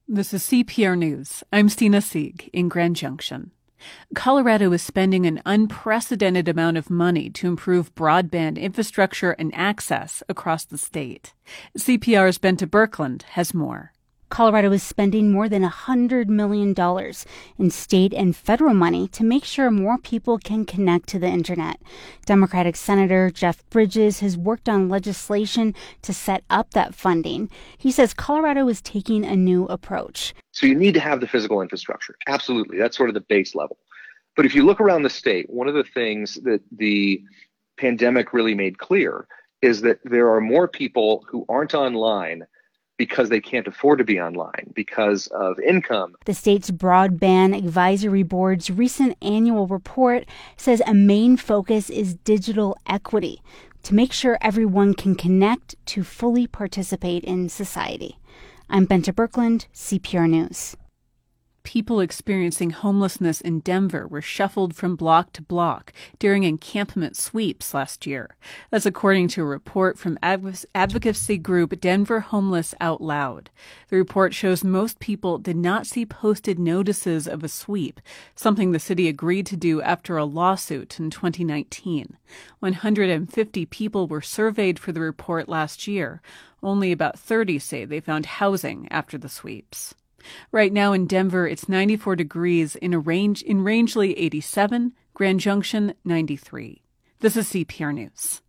This is CPR News. I'm Stina Sieg in Grand Junction. Colorado is spending an unprecedented amount of money to improve broadband infrastructure and access across the state. CPR's Bente Birkeland has more. Colorado is spending more than $100 million in state and federal money to make sure more people can connect to the internet. Democratic Senator Jeff Bridges has worked on legislation to set up that funding. He says Colorado is taking a new approach. So you need to have the physical infrastructure. Absolutely. That's sort of the base level. But if you look around the state, one of the things that the pandemic really made clear is that there are more people who aren't online because they can't afford to be online because of income. The state's Broadband Advisory Board's recent annual report says a main focus is digital equity to make sure everyone can connect to fully participate in society. I'm Bente Birkeland, CPR News. People experiencing homelessness in Denver were shuffled from block to block during encampment sweeps last year. That's according to a report from advocacy group Denver Homeless Out Loud. The report shows most people did not see posted notices of a sweep, something the city agreed to do after a lawsuit in 2019. 150 people were surveyed for the report last year. Only about 30 say they found housing after the sweeps. Right now in Denver, it's 94 degrees, in Rangeley 87, Grand Junction 93. This is CPR News.